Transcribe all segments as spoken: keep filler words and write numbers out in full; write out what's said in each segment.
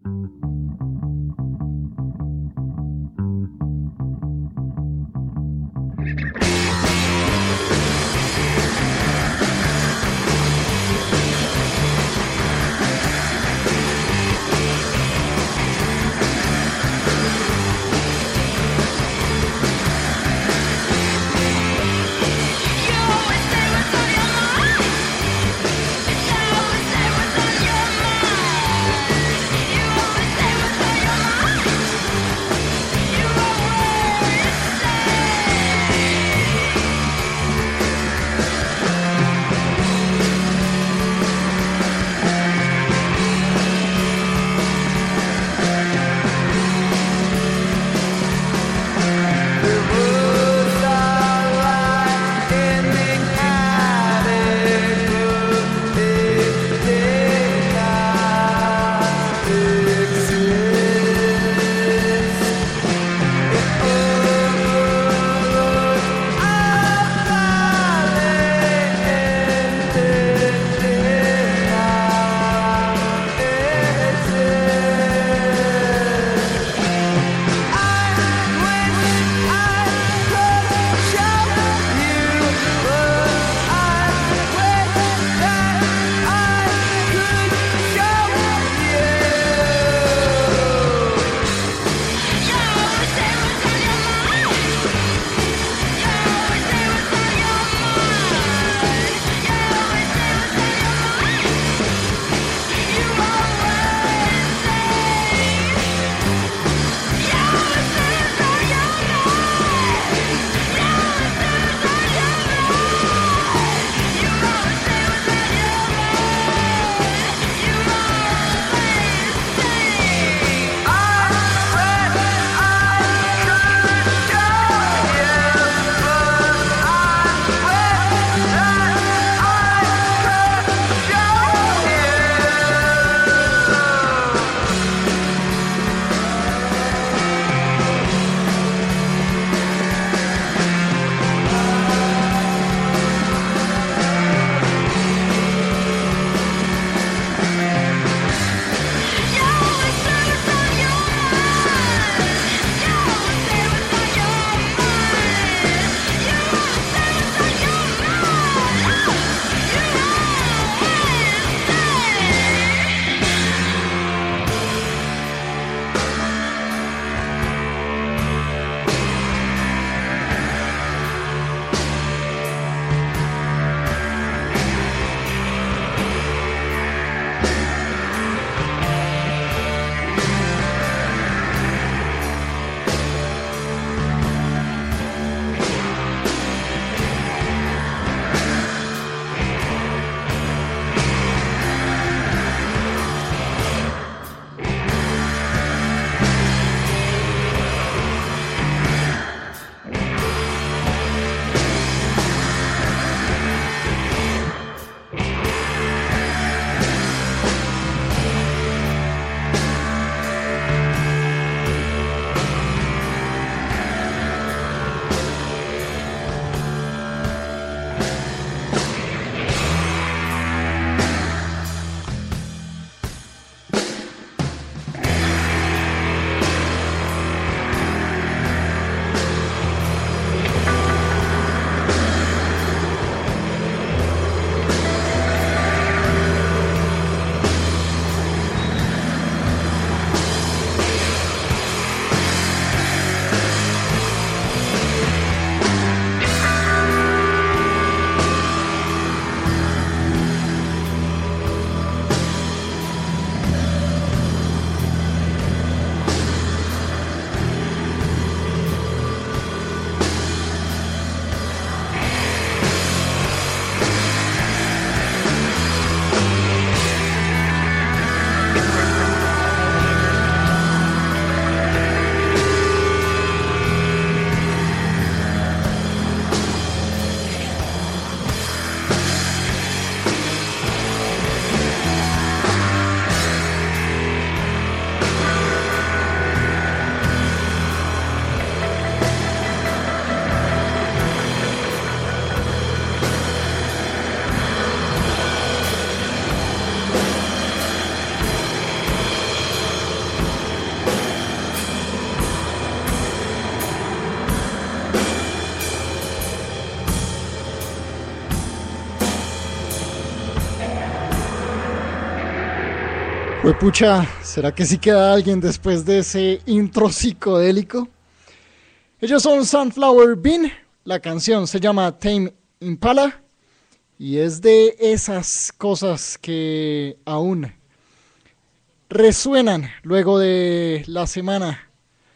You always say what's on your mind. You always say Pucha, ¿será que sí queda alguien después de ese intro psicodélico? Ellos son Sunflower Bean, la canción se llama Tame Impala y es de esas cosas que aún resuenan luego de la semana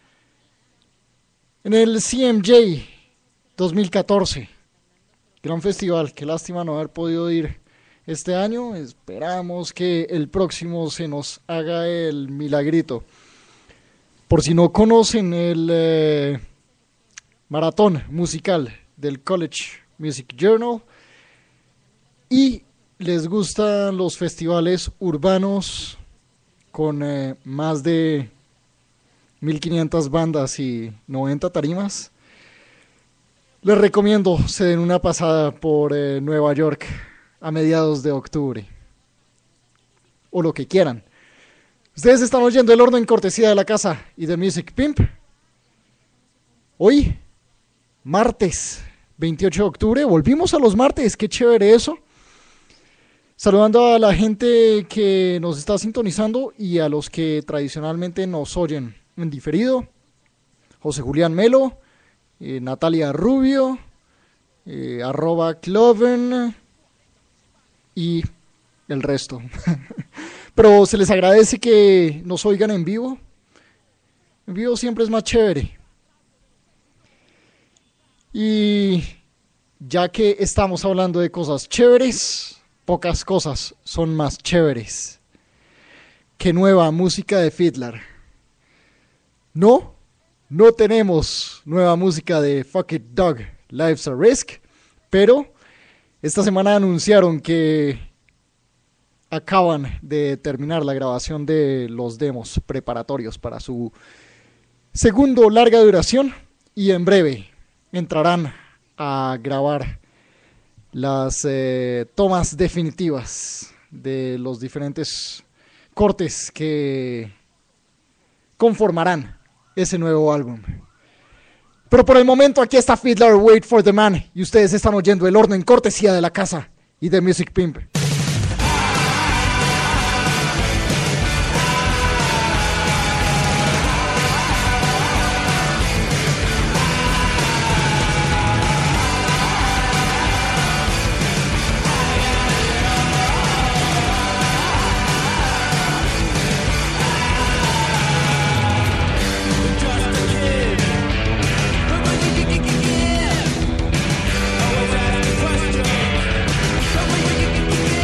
en el C M J dos mil catorce. Gran festival, qué lástima no haber podido ir este año. Esperamos que el próximo se nos haga el milagrito. Por si no conocen el eh, maratón musical del College Music Journal y les gustan los festivales urbanos con eh, más de mil quinientas bandas y noventa tarimas, les recomiendo se den una pasada por eh, Nueva York a mediados de octubre, o lo que quieran. Ustedes están oyendo El Horno en cortesía de La Casa y de Music Pimp. Hoy, martes veintiocho de octubre, volvimos a los martes, qué chévere eso. Saludando a la gente que nos está sintonizando y a los que tradicionalmente nos oyen en diferido. José Julián Melo, eh, Natalia Rubio, eh, arroba Cloven y el resto. Pero se les agradece que nos oigan en vivo. En vivo siempre es más chévere. Y ya que estamos hablando de cosas chéveres, pocas cosas son más chéveres que nueva música de Fiddler. No, no tenemos nueva música de Fuck It Dog, Life's a Risk, pero esta semana anunciaron que acaban de terminar la grabación de los demos preparatorios para su segundo larga duración y en breve entrarán a grabar las eh, tomas definitivas de los diferentes cortes que conformarán ese nuevo álbum. Pero por el momento aquí está Fiddler, Wait for the Man, y ustedes están oyendo El Horno en cortesía de La Casa y de Music Pimp. Yeah.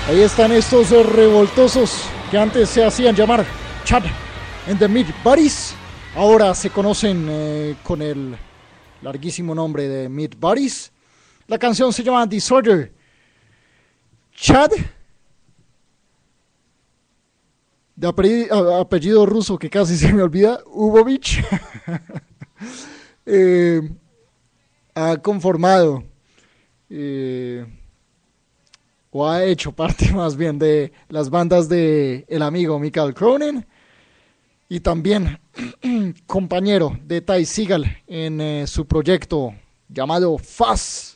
Ahí están estos eh, revoltosos que antes se hacían llamar Chad and the Meat Buddies. Ahora se conocen eh, con el larguísimo nombre de Meat Buddies. La canción se llama Disorder. Chad, de apellido, apellido ruso que casi se me olvida, Ubovich, eh, ha conformado eh, o ha hecho parte más bien de las bandas de el amigo Michael Cronin y también compañero de Ty Segall en eh, su proyecto llamado Fuzz.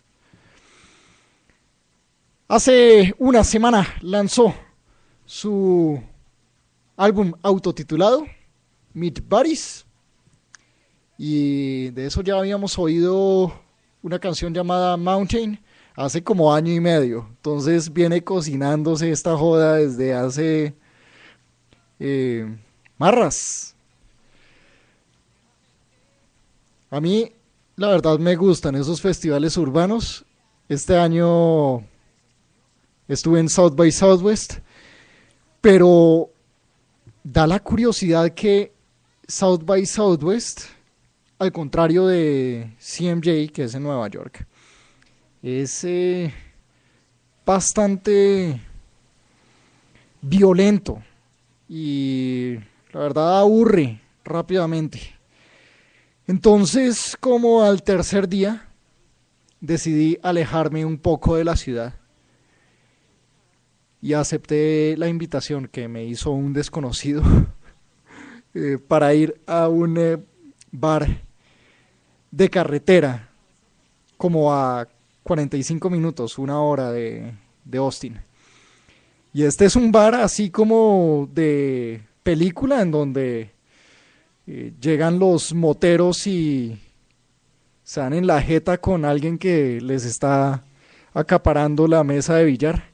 Hace una semana lanzó su álbum autotitulado Meat Buddies y de eso ya habíamos oído una canción llamada Mountain hace como año y medio. Entonces viene cocinándose esta joda desde hace eh, marras. A mí la verdad me gustan esos festivales urbanos. Este año estuve en South by Southwest, pero da la curiosidad que South by Southwest, al contrario de C M J, que es en Nueva York, es eh, bastante violento y la verdad aburre rápidamente. Entonces, como al tercer día, decidí alejarme un poco de la ciudad y acepté la invitación que me hizo un desconocido eh, para ir a un eh, bar de carretera como a cuarenta y cinco minutos, una hora de, de Austin. Y este es un bar así como de película en donde eh, llegan los moteros y se dan en la jeta con alguien que les está acaparando la mesa de billar.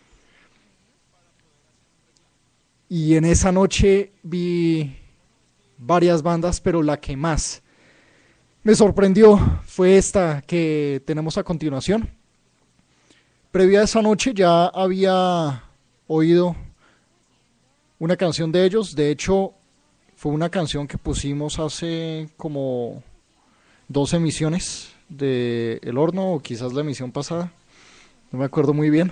Y en esa noche vi varias bandas, pero la que más me sorprendió fue esta que tenemos a continuación. Previa a esa noche ya había oído una canción de ellos. De hecho, fue una canción que pusimos hace como dos emisiones de El Horno, o quizás la emisión pasada, no me acuerdo muy bien.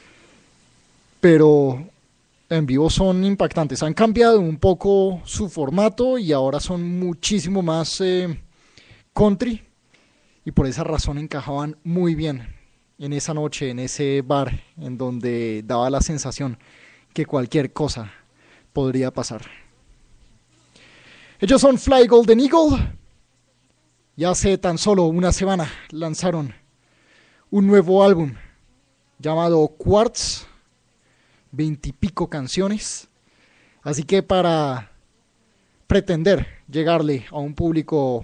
Pero en vivo son impactantes. Han cambiado un poco su formato y ahora son muchísimo más eh, country, y por esa razón encajaban muy bien en esa noche, en ese bar, en donde daba la sensación que cualquier cosa podría pasar. Ellos son Fly Golden Eagle y hace tan solo una semana lanzaron un nuevo álbum llamado Quartz, veintipico canciones, así que para pretender llegarle a un público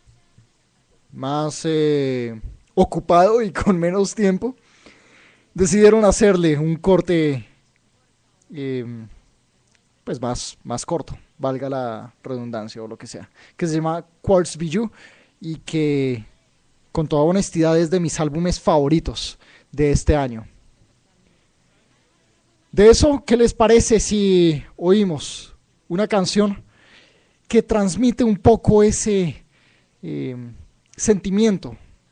más eh, ocupado y con menos tiempo, decidieron hacerle un corte eh, pues más, más corto, valga la redundancia o lo que sea, que se llama Quartz Bijou y que con toda honestidad es de mis álbumes favoritos de este año. De eso, ¿qué les parece si oímos una canción que transmite un poco ese eh, sentimiento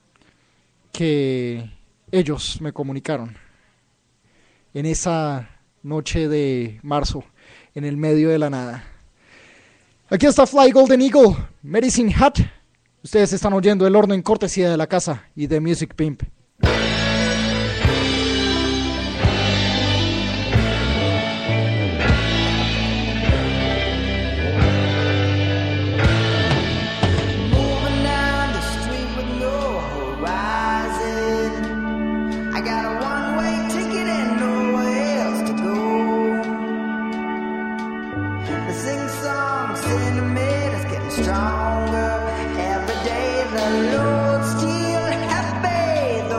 que ellos me comunicaron en esa noche de marzo, en el medio de la nada? Aquí está Fly Golden Eagle, Medicine Hat. Ustedes están oyendo El Horno en cortesía de La Casa y de Music Pimp. Stronger every day, the Lord still happy.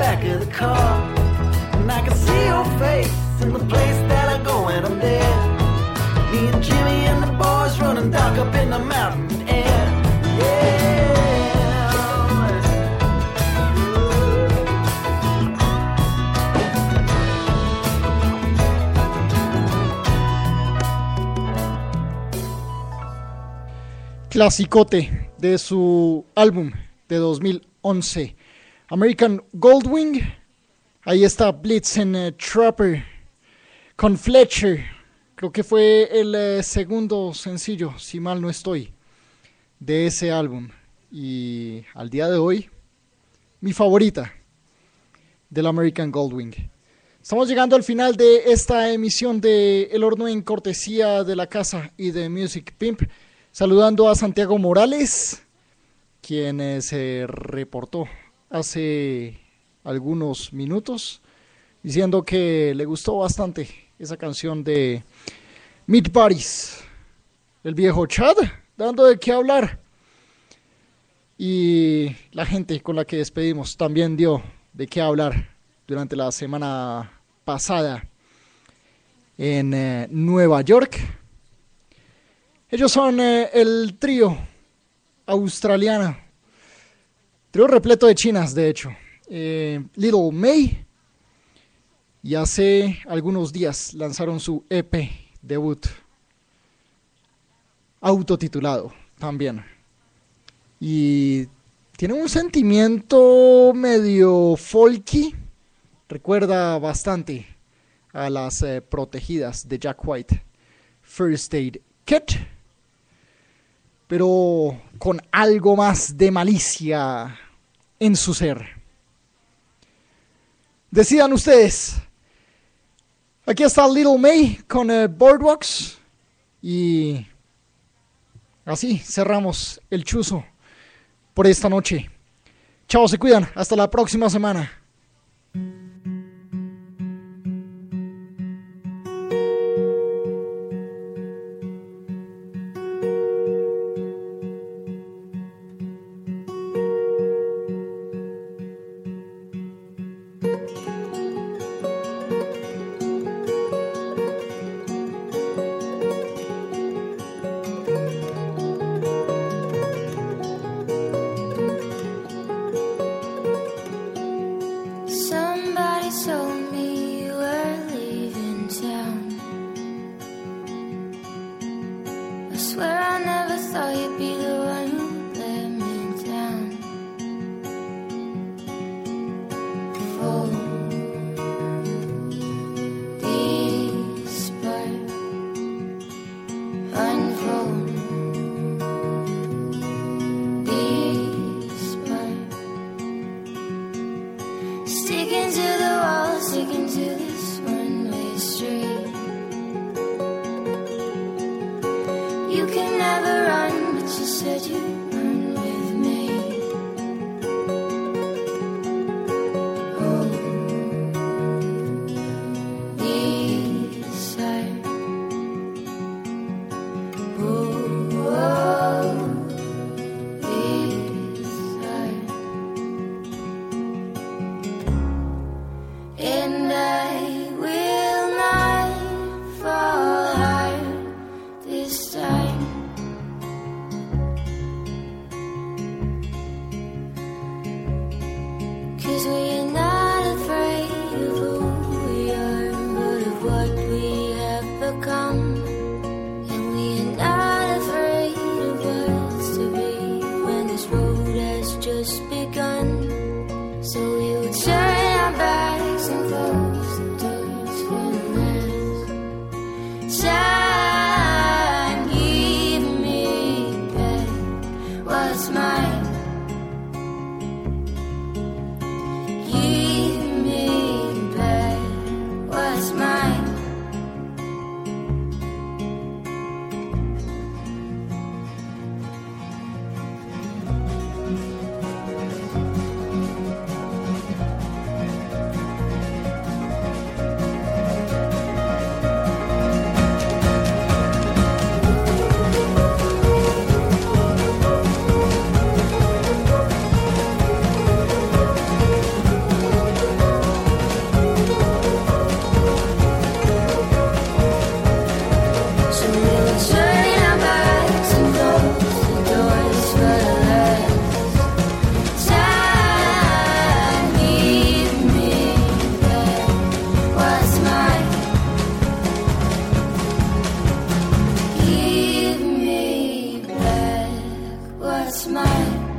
back of the car, and I can see your face in the place that I go when I'm there. Me and Jimmy and the boys running dark up in the mountain air. Yeah. Clasicote de su álbum de dos mil once, American Goldwing. Ahí está Blitzen uh, Trapper con Fletcher. Creo que fue el uh, segundo sencillo, si mal no estoy, de ese álbum. Y al día de hoy, mi favorita del American Goldwing. Estamos llegando al final de esta emisión de El Horno en cortesía de la casa y de Music Pimp. Saludando a Santiago Morales, quien eh, se reportó hace algunos minutos diciendo que le gustó bastante esa canción de Meat Buddies, el viejo Chad, dando de qué hablar. Y la gente con la que despedimos también dio de qué hablar durante la semana pasada en eh, Nueva York. Ellos son eh, el trío australiano, trío repleto de chinas, de hecho, eh, Little May, y hace algunos días lanzaron su E P debut, autotitulado también, y tiene un sentimiento medio folky, recuerda bastante a las eh, protegidas de Jack White, First Aid Kit, pero con algo más de malicia en su ser. Decidan ustedes. Aquí está Little May con uh, Boardwalks. Y así cerramos el chuzo por esta noche. Chao, se cuidan. Hasta la próxima semana. time.